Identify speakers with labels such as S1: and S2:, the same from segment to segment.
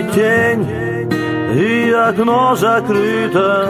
S1: ведь тень, и окно закрыто.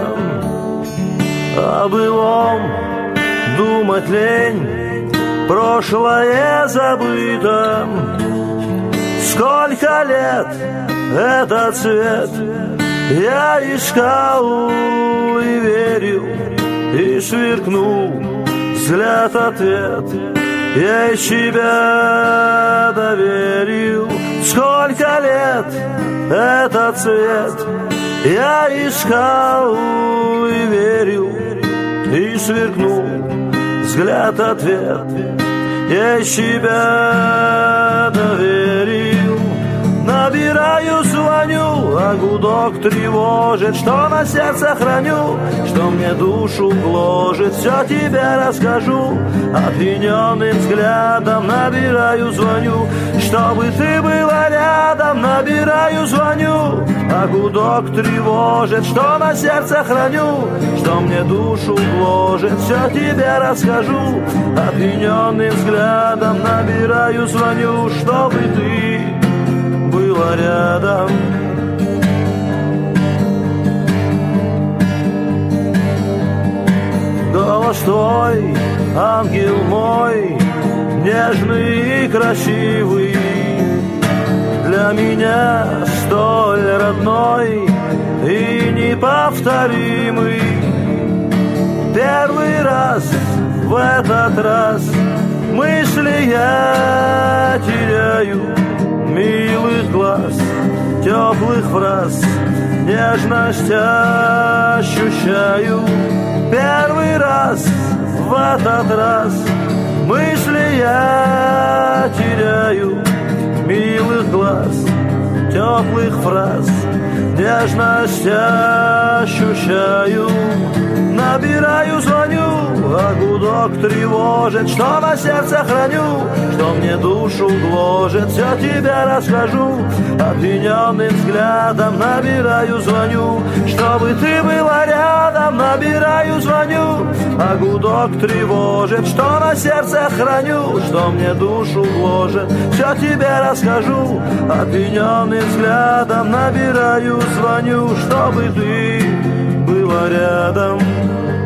S1: О былом думать лень, прошлое забыто. Сколько лет этот цвет я искал и верил, и сверкнул взгляд ответ. Я себя доверил. Сколько лет этот цвет я искал и верил, и сверкнул взгляд ответ. Я себя доверил. Набираю, звоню, а гудок тревожит. Что на сердце храню, что мне душу гложет. Все тебе расскажу, опьяненным взглядом. Набираю, звоню, чтобы ты была рядом. Набираю, звоню, а гудок тревожит. Что на сердце храню, что мне душу гложет. Все тебе расскажу, опьяненным взглядом. Набираю, звоню, чтобы ты была рядом. Голос твой, ангел мой, нежный и красивый, для меня столь родной и неповторимый. Первый раз, в этот раз, мысли я теряю. Милых глаз, теплых фраз, нежность ощущаю. Первый раз, в этот раз, мысли я теряю. Милых глаз, теплых фраз, нежность ощущаю. Набираю, звоню, а гудок тревожит. Что на сердце храню, что мне душу гложет. Все тебе расскажу, опьяненным взглядом. Набираю, звоню, чтобы ты была рядом. Набираю, звоню, а гудок тревожит. Что на сердце храню, что мне душу гложет. Все тебе расскажу, опьяненным взглядом. Набираю, звоню, чтобы ты была рядом.